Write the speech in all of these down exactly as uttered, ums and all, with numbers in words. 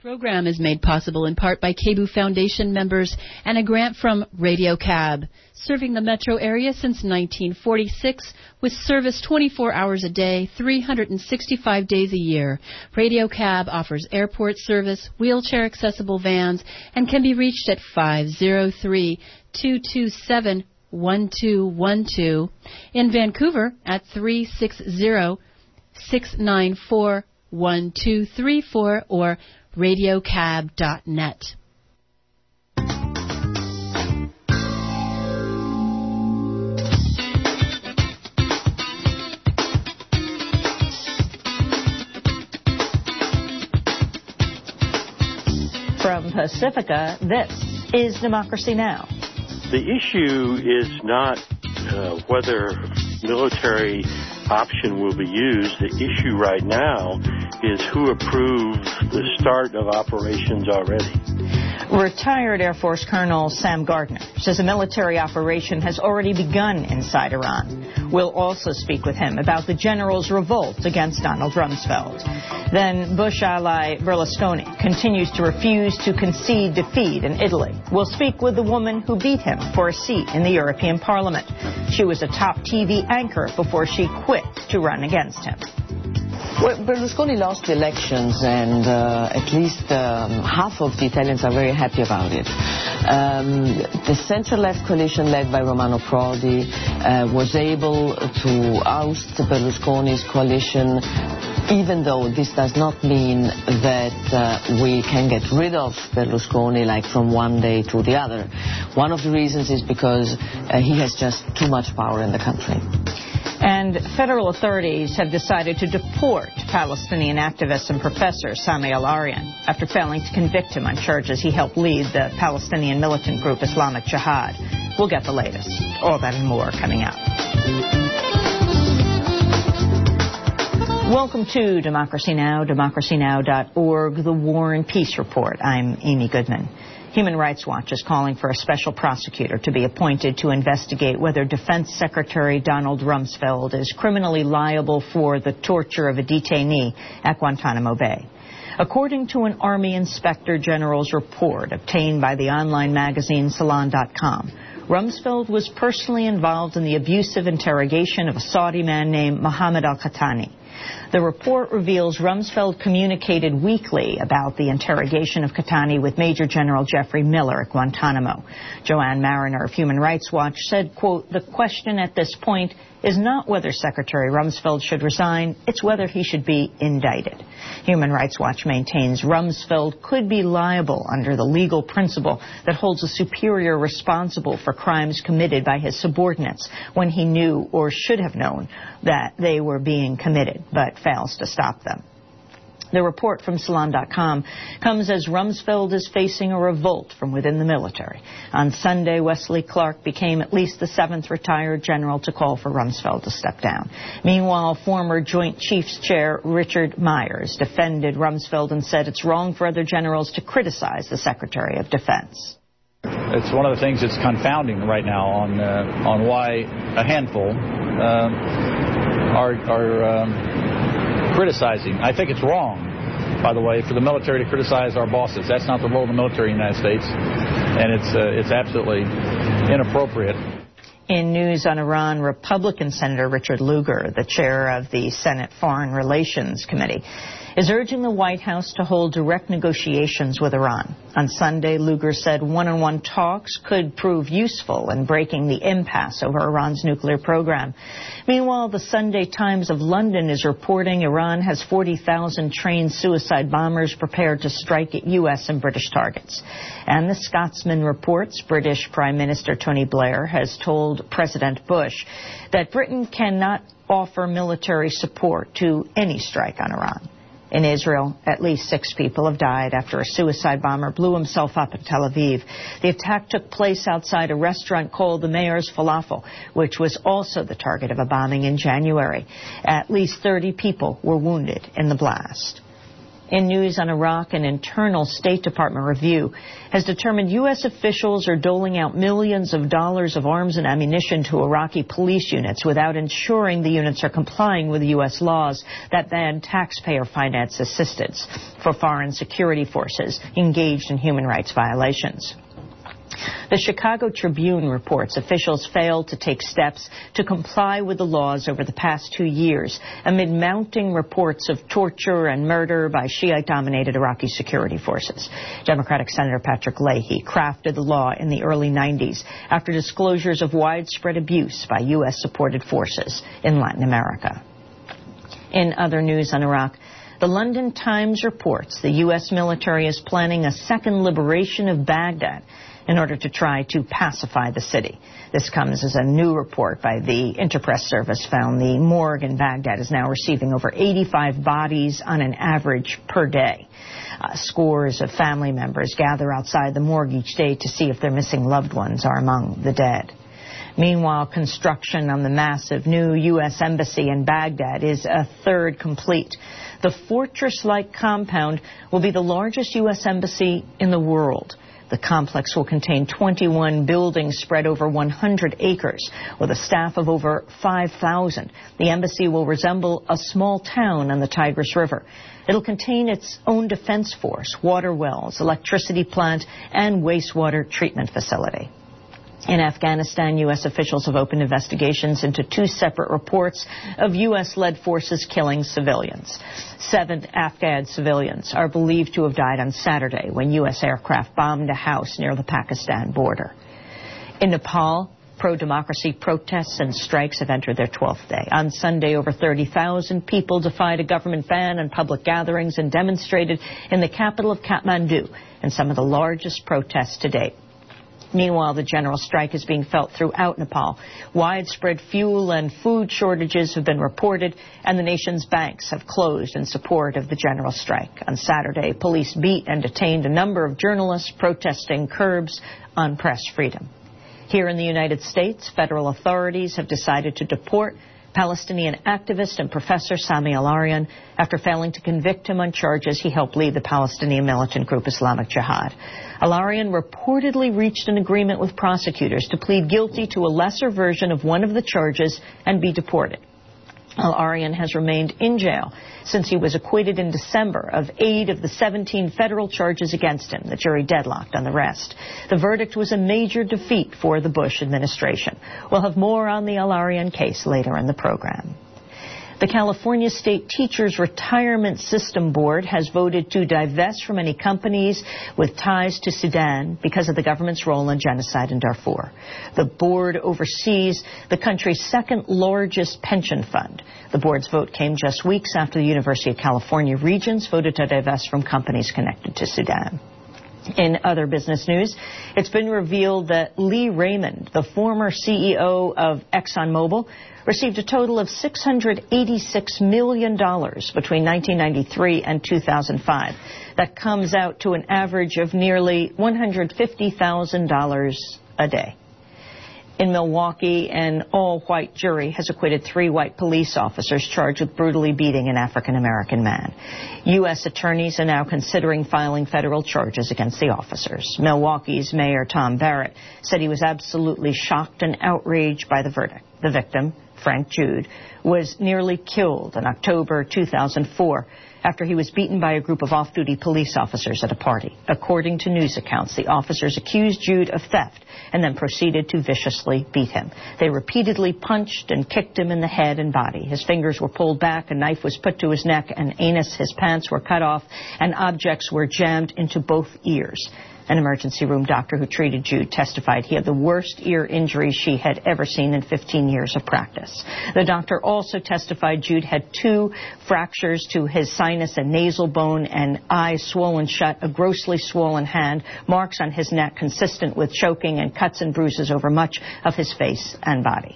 Program is made possible in part by K B U Foundation members and a grant from Radio Cab, serving the metro area since nineteen forty-six with service twenty-four hours a day, three hundred sixty-five days a year. Radio Cab offers airport service, wheelchair-accessible vans, and can be reached at five oh three, two two seven, one two one two. In Vancouver at three six zero, six nine four, one two three four or radio cab dot net. From Pacifica, this is Democracy Now! The issue is not uh, whether military option will be used. The issue right now is who approves the start of operations already. Retired Air Force Colonel Sam Gardner says a military operation has already begun inside Iran. We'll also speak with him about the general's revolt against Donald Rumsfeld. Then Bush ally Berlusconi continues to refuse to concede defeat in Italy. We'll speak with the woman who beat him for a seat in the European Parliament. She was a top T V anchor before she quit to run against him. Well, Berlusconi lost the elections, and uh, at least um, half of the Italians are very happy about it. Um, the center-left coalition led by Romano Prodi uh, was able to oust Berlusconi's coalition, even though this does not mean that uh, we can get rid of Berlusconi like from one day to the other. One of the reasons is because uh, he has just too much power in the country. And federal authorities have decided to deport Palestinian activist and professor Sami al-Aryan after failing to convict him on charges he helped lead the Palestinian militant group Islamic Jihad. We'll get the latest. All that and more coming up. Welcome to Democracy Now!, democracy now dot org, the War and Peace Report. I'm Amy Goodman. Human Rights Watch is calling for a special prosecutor to be appointed to investigate whether Defense Secretary Donald Rumsfeld is criminally liable for the torture of a detainee at Guantanamo Bay. According to an Army Inspector General's report obtained by the online magazine Salon dot com, Rumsfeld was personally involved in the abusive interrogation of a Saudi man named Mohammed al-Qahtani. The report reveals Rumsfeld communicated weekly about the interrogation of Qahtani with Major General Jeffrey Miller at Guantanamo. Joanne Mariner of Human Rights Watch said, quote, "The question at this point is not whether Secretary Rumsfeld should resign, it's whether he should be indicted." Human Rights Watch maintains Rumsfeld could be liable under the legal principle that holds a superior responsible for crimes committed by his subordinates when he knew or should have known that they were being committed, but fails to stop them. The report from Salon dot com comes as Rumsfeld is facing a revolt from within the military. On Sunday, Wesley Clark became at least the seventh retired general to call for Rumsfeld to step down. Meanwhile, former Joint Chiefs Chair Richard Myers defended Rumsfeld and said it's wrong for other generals to criticize the Secretary of Defense. It's one of the things that's confounding right now on uh, on why a handful uh, are, are um, criticizing. I think it's wrong, by the way, for the military to criticize our bosses. That's not the role of the military in the United States, and it's uh, it's absolutely inappropriate. In news on Iran, Republican Senator Richard Lugar, the chair of the Senate Foreign Relations Committee, is urging the White House to hold direct negotiations with Iran. On Sunday, Lugar said one-on-one talks could prove useful in breaking the impasse over Iran's nuclear program. Meanwhile, the Sunday Times of London is reporting Iran has forty thousand trained suicide bombers prepared to strike at U S and British targets. And the Scotsman reports British Prime Minister Tony Blair has told President Bush that Britain cannot offer military support to any strike on Iran. In Israel, at least six people have died after a suicide bomber blew himself up in Tel Aviv. The attack took place outside a restaurant called the Mayor's Falafel, which was also the target of a bombing in January. At least thirty people were wounded in the blast. In news on Iraq, an internal State Department review has determined U S officials are doling out millions of dollars of arms and ammunition to Iraqi police units without ensuring the units are complying with U S laws that ban taxpayer-financed assistance for foreign security forces engaged in human rights violations. The Chicago Tribune reports officials failed to take steps to comply with the laws over the past two years amid mounting reports of torture and murder by Shiite-dominated Iraqi security forces. Democratic Senator Patrick Leahy crafted the law in the early nineties after disclosures of widespread abuse by U S-supported forces in Latin America. In other news on Iraq, the London Times reports the U S military is planning a second liberation of Baghdad in order to try to pacify the city. This comes as a new report by the Interpress Service found the morgue in Baghdad is now receiving over eighty-five bodies on an average per day. Uh, scores of family members gather outside the morgue each day to see if their missing loved ones are among the dead. Meanwhile, construction on the massive new U S embassy in Baghdad is a third complete. The fortress-like compound will be the largest U S embassy in the world. The complex will contain twenty-one buildings spread over one hundred acres with a staff of over five thousand. The embassy will resemble a small town on the Tigris River. It'll contain its own defense force, water wells, electricity plant, and wastewater treatment facility. In Afghanistan, U S officials have opened investigations into two separate reports of U S-led forces killing civilians. Seven Afghan civilians are believed to have died on Saturday when U S aircraft bombed a house near the Pakistan border. In Nepal, pro-democracy protests and strikes have entered their twelfth day. On Sunday, over thirty thousand people defied a government ban on public gatherings and demonstrated in the capital of Kathmandu in some of the largest protests to date. Meanwhile, the general strike is being felt throughout Nepal. Widespread fuel and food shortages have been reported, and the nation's banks have closed in support of the general strike. On Saturday, police beat and detained a number of journalists protesting curbs on press freedom. Here in the United States, federal authorities have decided to deport Palestinian activist and professor Sami Al-Arian after failing to convict him on charges he helped lead the Palestinian militant group Islamic Jihad. Al-Arian reportedly reached an agreement with prosecutors to plead guilty to a lesser version of one of the charges and be deported. Al-Arian has remained in jail since he was acquitted in December of eight of the seventeen federal charges against him. The jury deadlocked on the rest. The verdict was a major defeat for the Bush administration. We'll have more on the Al-Arian case later in the program. The California State Teachers Retirement System Board has voted to divest from any companies with ties to Sudan because of the government's role in genocide in Darfur. The board oversees the country's second largest pension fund. The board's vote came just weeks after the University of California Regents voted to divest from companies connected to Sudan. In other business news, it's been revealed that Lee Raymond, the former C E O of ExxonMobil, received a total of six hundred eighty-six million dollars between nineteen ninety-three and two thousand five. That comes out to an average of nearly one hundred fifty thousand dollars a day. In Milwaukee, an all-white jury has acquitted three white police officers charged with brutally beating an African-American man. U S attorneys are now considering filing federal charges against the officers. Milwaukee's Mayor Tom Barrett said he was absolutely shocked and outraged by the verdict. The victim, Frank Jude, was nearly killed in October two thousand four after he was beaten by a group of off-duty police officers at a party. According to news accounts, the officers accused Jude of theft and then proceeded to viciously beat him. They repeatedly punched and kicked him in the head and body. His fingers were pulled back, a knife was put to his neck and anus, his pants were cut off, and objects were jammed into both ears. An emergency room doctor who treated Jude testified he had the worst ear injury she had ever seen in fifteen years of practice. The doctor also testified Jude had two fractures to his sinus and nasal bone and eyes swollen shut, a grossly swollen hand, marks on his neck consistent with choking, and cuts and bruises over much of his face and body.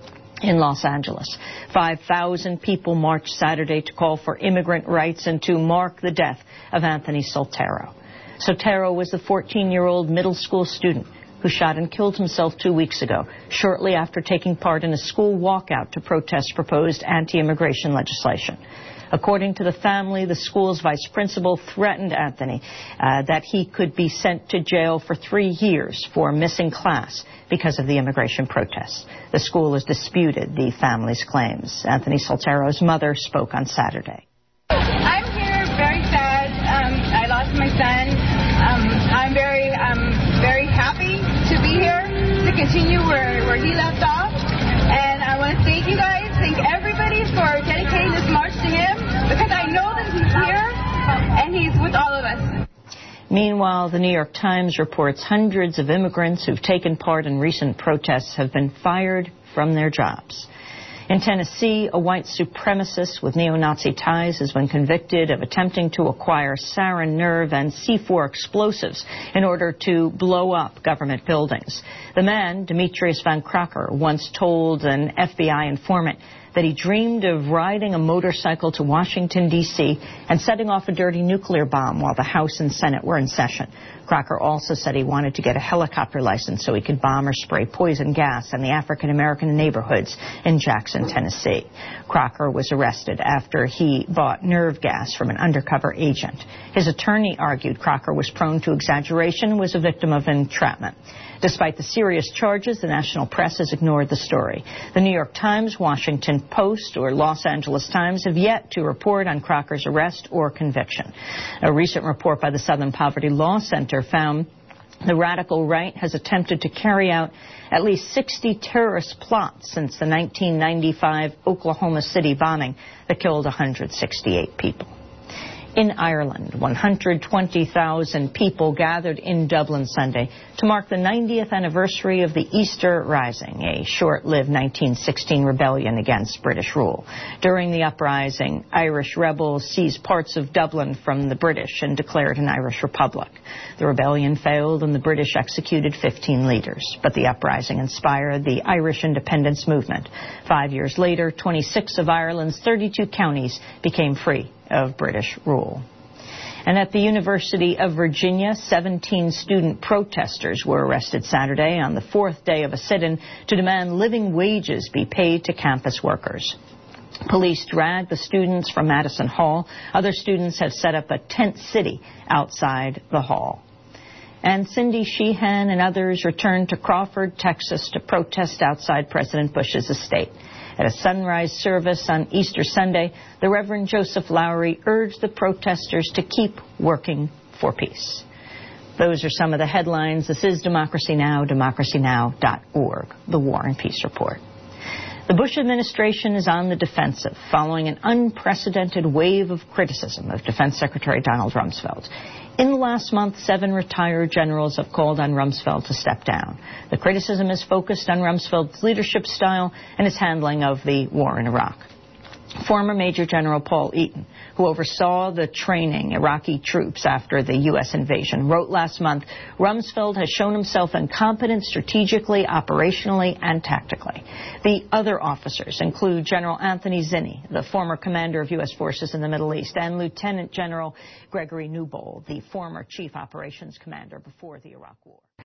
In Los Angeles, five thousand people marched Saturday to call for immigrant rights and to mark the death of Anthony Soltero. Sotero was the fourteen-year-old middle school student who shot and killed himself two weeks ago, shortly after taking part in a school walkout to protest proposed anti-immigration legislation. According to the family, the school's vice principal threatened Anthony uh, that he could be sent to jail for three years for missing class because of the immigration protests. The school has disputed the family's claims. Anthony Soltero's mother spoke on Saturday. I'm here very sad. Um, I lost my son. Um, I'm very, um, very happy to be here to continue where, where he left off. And I want to thank you guys, thank everybody for dedicating this march to him, because I know that he's here and he's with all of us. Meanwhile, the New York Times reports hundreds of immigrants who've taken part in recent protests have been fired from their jobs. In Tennessee, a white supremacist with neo-Nazi ties has been convicted of attempting to acquire sarin nerve and C four explosives in order to blow up government buildings. The man, Demetrius Van Crocker, once told an F B I informant that he dreamed of riding a motorcycle to Washington, D C and setting off a dirty nuclear bomb while the House and Senate were in session. Crocker also said he wanted to get a helicopter license so he could bomb or spray poison gas in the African-American neighborhoods in Jackson, Tennessee. Crocker was arrested after he bought nerve gas from an undercover agent. His attorney argued Crocker was prone to exaggeration and was a victim of entrapment. Despite the serious charges, the national press has ignored the story. The New York Times, Washington Post, or Los Angeles Times have yet to report on Crocker's arrest or conviction. A recent report by the Southern Poverty Law Center found the radical right has attempted to carry out at least sixty terrorist plots since the nineteen ninety-five Oklahoma City bombing that killed one hundred sixty-eight people. In Ireland, one hundred twenty thousand people gathered in Dublin Sunday to mark the ninetieth anniversary of the Easter Rising, a short-lived nineteen sixteen rebellion against British rule. During the uprising, Irish rebels seized parts of Dublin from the British and declared an Irish republic. The rebellion failed and the British executed fifteen leaders, but the uprising inspired the Irish independence movement. Five years later, twenty-six of Ireland's thirty-two counties became free of British rule. And at the University of Virginia, seventeen student protesters were arrested Saturday on the fourth day of a sit-in to demand living wages be paid to campus workers. Police dragged the students from Madison Hall. Other students have set up a tent city outside the hall. And Cindy Sheehan and others returned to Crawford, Texas to protest outside President Bush's estate. At a sunrise service on Easter Sunday, the Reverend Joseph Lowry urged the protesters to keep working for peace. Those are some of the headlines. This is Democracy Now!, democracy now dot org, the War and Peace Report. The Bush administration is on the defensive following an unprecedented wave of criticism of Defense Secretary Donald Rumsfeld. In the last month, seven retired generals have called on Rumsfeld to step down. The criticism is focused on Rumsfeld's leadership style and his handling of the war in Iraq. Former Major General Paul Eaton, who oversaw the training Iraqi troops after the U S invasion, wrote last month, Rumsfeld has shown himself incompetent strategically, operationally, and tactically. The other officers include General Anthony Zinni, the former commander of U S forces in the Middle East, and Lieutenant General Gregory Newbold, the former chief operations commander before the Iraq War.